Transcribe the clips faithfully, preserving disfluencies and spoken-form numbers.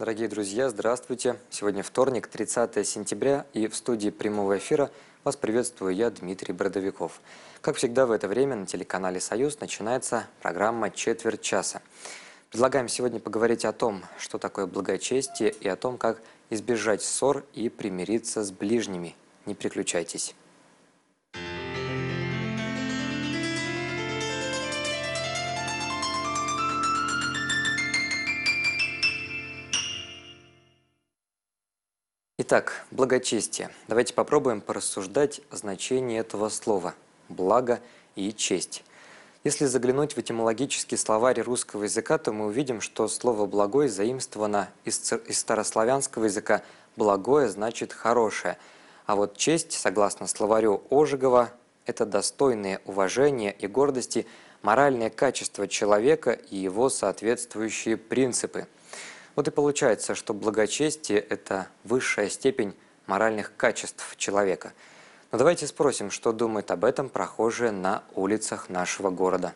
Дорогие друзья, здравствуйте! Сегодня вторник, тридцатое сентября, и в студии прямого эфира вас приветствую я, Дмитрий Бродовиков. Как всегда в это время на телеканале «Союз» начинается программа «Четверть часа». Предлагаем сегодня поговорить о том, что такое благочестие, и о том, как избежать ссор и примириться с ближними. Не переключайтесь. Итак, благочестие. Давайте попробуем порассуждать о значении этого слова – благо и честь. Если заглянуть в этимологический словарь русского языка, то мы увидим, что слово «благой» заимствовано из, из старославянского языка «благое» значит «хорошее». А вот честь, согласно словарю Ожегова, это достойные уважения и гордости, моральные качества человека и его соответствующие принципы. Вот и получается, что благочестие – это высшая степень моральных качеств человека. Но давайте спросим, что думают об этом прохожие на улицах нашего города.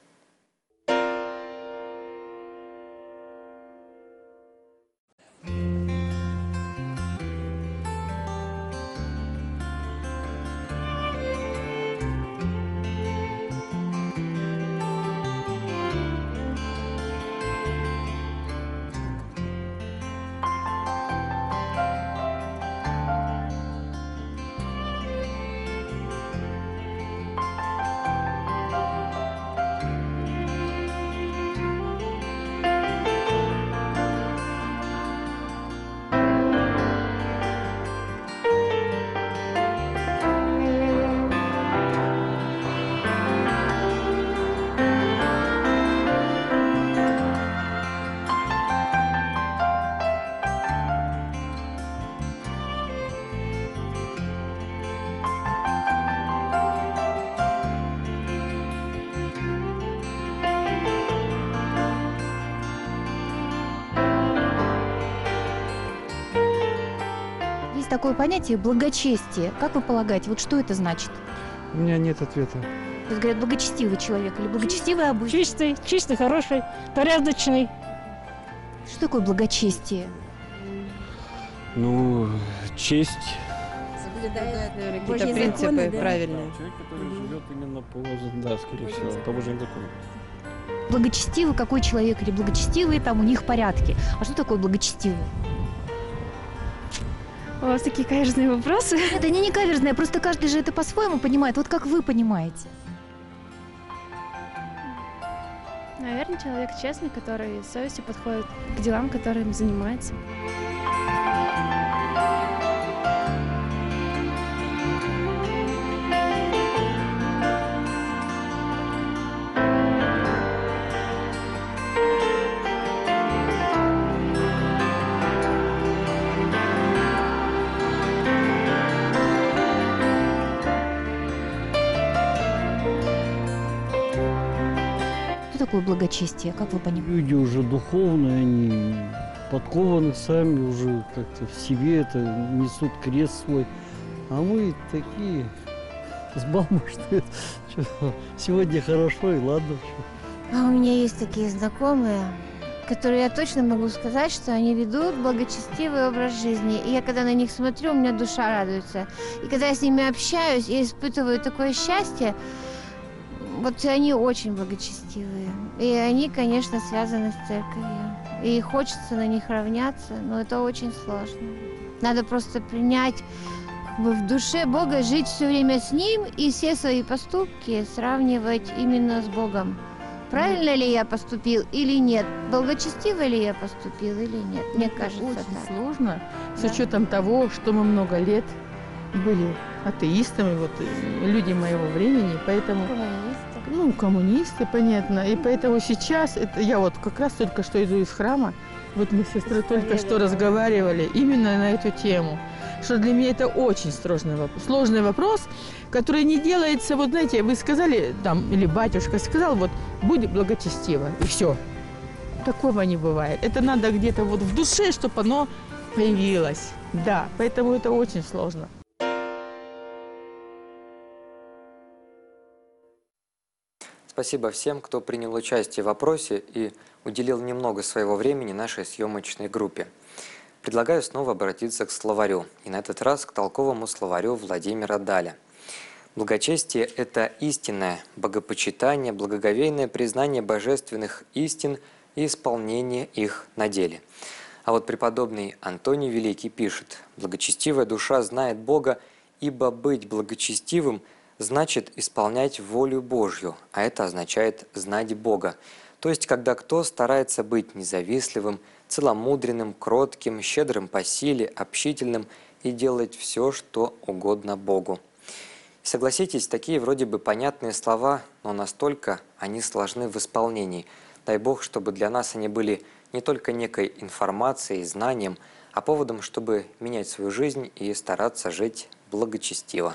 Такое понятие благочестие. Как вы полагаете, вот что это значит? У меня нет ответа. То есть говорят, благочестивый человек или благочестивый обычный? Чистый, чистый, хороший, порядочный. Что такое благочестие? Ну, честь. Соблюдает какие-то принципы законы, да? Правильные. Человек, который живет именно по, да, скорее всего, по Божьим законам. Благочестивый какой человек или благочестивые, там у них порядки. А что такое благочестивый? У вас такие каверзные вопросы. Это они не каверзные, просто каждый же это по-своему понимает. Вот как вы понимаете? Наверное, человек честный, который с совестью подходит к делам, которыми занимается. Что такое благочестие? Как вы понимаете? Люди уже духовные, они подкованы сами уже как-то в себе, это несут крест свой. А мы такие взбалмошные. Сегодня хорошо и ладно. А у меня есть такие знакомые, которые я точно могу сказать, что они ведут благочестивый образ жизни. И я когда на них смотрю, у меня душа радуется. И когда я с ними общаюсь, я испытываю такое счастье. Вот они очень благочестивые. И они, конечно, связаны с церковью. И хочется на них равняться, но это очень сложно. Надо просто принять как бы в душе Бога, жить все время с Ним и все свои поступки сравнивать именно с Богом. Правильно ли я поступил или нет? Благочестиво ли я поступил или нет? Мне это кажется, очень так. сложно, Да. с учетом того, что мы много лет были атеистами, вот люди моего времени, поэтому... Ну, коммунисты, понятно. И поэтому сейчас, это я вот как раз только что иду из храма, вот мы с сестрой только что разговаривали именно на эту тему, что для меня это очень сложный вопрос, сложный вопрос, который не делается, вот знаете, вы сказали, там, или батюшка сказал, вот, будь благочестиво, и все. Такого не бывает. Это надо где-то вот в душе, чтобы оно появилось. Да, поэтому это очень сложно. Спасибо всем, кто принял участие в опросе и уделил немного своего времени нашей съемочной группе. Предлагаю снова обратиться к словарю, и на этот раз к толковому словарю Владимира Даля. Благочестие – это истинное богопочитание, благоговейное признание божественных истин и исполнение их на деле. А вот преподобный Антоний Великий пишет: «Благочестивая душа знает Бога, ибо быть благочестивым значит исполнять волю Божью, а это означает знать Бога. То есть, когда кто старается быть независливым, целомудренным, кротким, щедрым по силе, общительным и делать все, что угодно Богу». Согласитесь, такие вроде бы понятные слова, но настолько они сложны в исполнении. Дай Бог, чтобы для нас они были не только некой информацией, знанием, а поводом, чтобы менять свою жизнь и стараться жить благочестиво.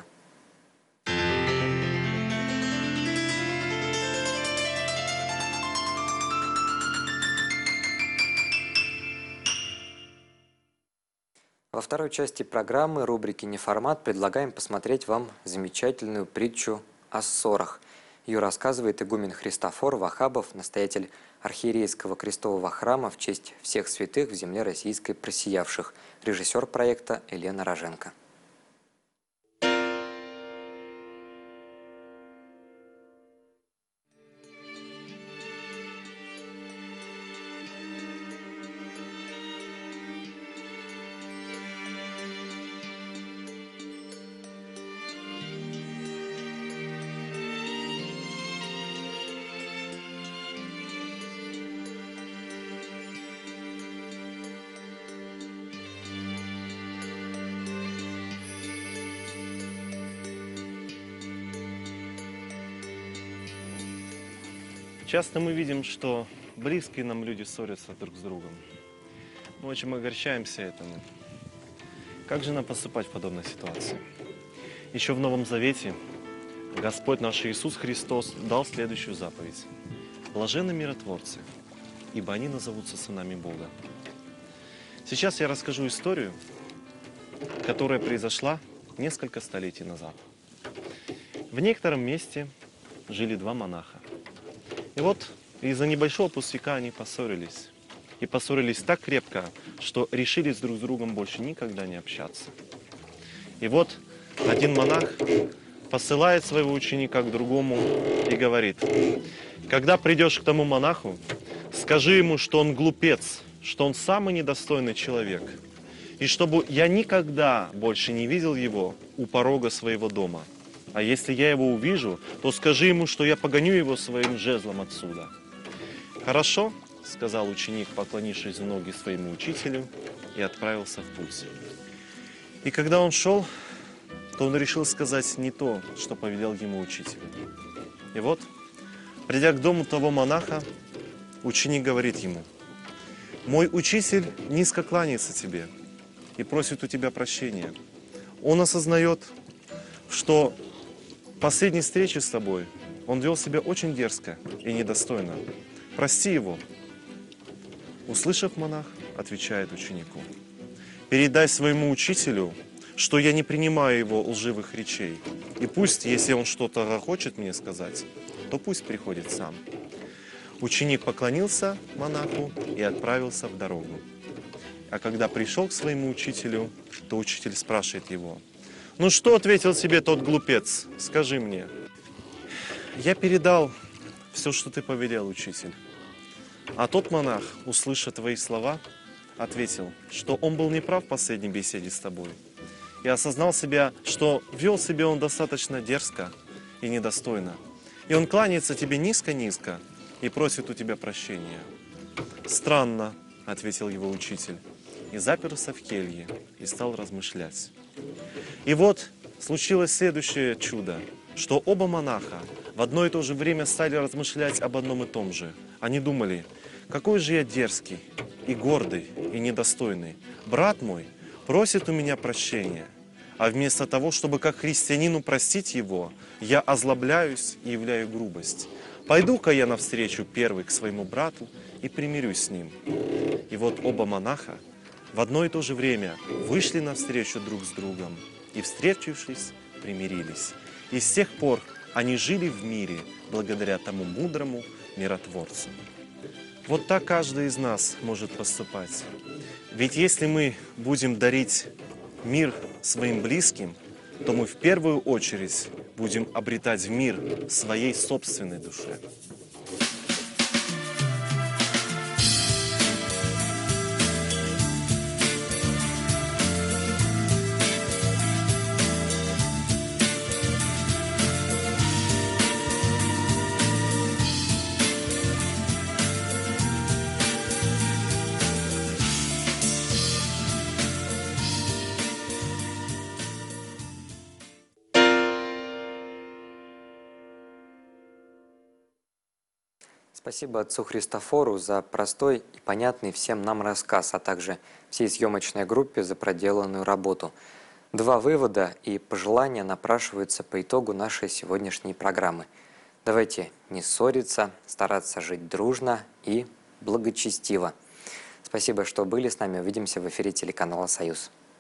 Во второй части программы, рубрики «Неформат», предлагаем посмотреть вам замечательную притчу о ссорах. Ее рассказывает игумен Христофор Вахабов, настоятель архиерейского крестового храма в честь всех святых в земле российской просиявших, режиссер проекта Елена Роженко. Часто мы видим, что близкие нам люди ссорятся друг с другом. Мы очень огорчаемся этому. Как же нам поступать в подобной ситуации? Еще в Новом Завете Господь наш Иисус Христос дал следующую заповедь. «Блаженны миротворцы, ибо они назовутся сынами Бога». Сейчас я расскажу историю, которая произошла несколько столетий назад. В некотором месте жили два монаха. И вот из-за небольшого пустяка они поссорились. И поссорились так крепко, что решили с друг с другом больше никогда не общаться. И вот один монах посылает своего ученика к другому и говорит: когда придешь к тому монаху, скажи ему, что он глупец, что он самый недостойный человек, и чтобы я никогда больше не видел его у порога своего дома. А если я его увижу, то скажи ему, что я погоню его своим жезлом отсюда. «Хорошо», — сказал ученик, поклонившись в ноги своему учителю, и отправился в путь. И когда он шел, то он решил сказать не то, что повелел ему учитель. И вот, придя к дому того монаха, ученик говорит ему: «Мой учитель низко кланяется тебе и просит у тебя прощения. Он осознает, что в последней встрече с тобой он вел себя очень дерзко и недостойно. Прости его». Услышав, монах отвечает ученику: «Передай своему учителю, что я не принимаю его лживых речей. И пусть, если он что-то хочет мне сказать, то пусть приходит сам». Ученик поклонился монаху и отправился в дорогу. А когда пришел к своему учителю, то учитель спрашивает его: «Ну что ответил себе тот глупец? Скажи мне». «Я передал все, что ты повелел, учитель». А тот монах, услышав твои слова, ответил, что он был неправ в последней беседе с тобой. И осознал себя, что вел себя он достаточно дерзко и недостойно. И он кланяется тебе низко-низко и просит у тебя прощения. «Странно», — ответил его учитель, и заперся в келье и стал размышлять. И вот случилось следующее чудо, что оба монаха в одно и то же время стали размышлять об одном и том же. Они думали: какой же я дерзкий и гордый и недостойный. Брат мой просит у меня прощения, а вместо того, чтобы как христианину простить его, я озлобляюсь и являю грубость. Пойду-ка я навстречу первый к своему брату и примирюсь с ним». И вот оба монаха в одно и то же время вышли навстречу друг с другом и, встретившись, примирились. И с тех пор они жили в мире благодаря тому мудрому миротворцу. Вот так каждый из нас может поступать. Ведь если мы будем дарить мир своим близким, то мы в первую очередь будем обретать мир в своей собственной душе. Спасибо отцу Христофору за простой и понятный всем нам рассказ, а также всей съемочной группе за проделанную работу. Два вывода и пожелания напрашиваются по итогу нашей сегодняшней программы. Давайте не ссориться, стараться жить дружно и благочестиво. Спасибо, что были с нами. Увидимся в эфире телеканала «Союз».